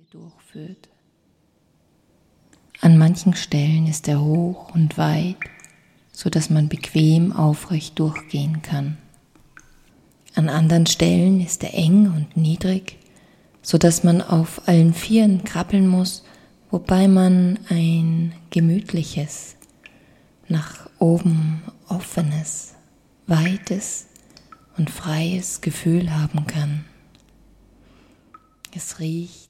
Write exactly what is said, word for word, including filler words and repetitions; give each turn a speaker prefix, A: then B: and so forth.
A: durchführt. An manchen Stellen ist er hoch und weit, so dass man bequem aufrecht durchgehen kann. An anderen Stellen ist er eng und niedrig, so dass man auf allen Vieren krabbeln muss, wobei man ein gemütliches, nach oben offenes, weites und freies Gefühl haben kann. Es riecht